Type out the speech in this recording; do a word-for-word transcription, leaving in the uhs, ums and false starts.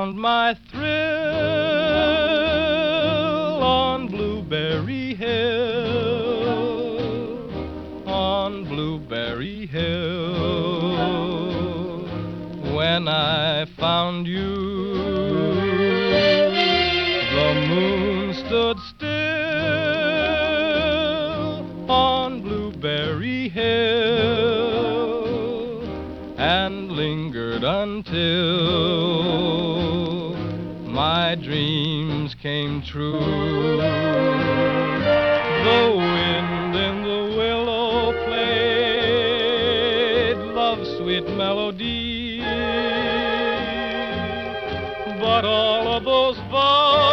found my thrill on Blueberry Hill, on Blueberry Hill. When I found you, the moon stood still on Blueberry Hill and lingered until my dreams came true. The wind in the willow played love's sweet melody, but all of those vows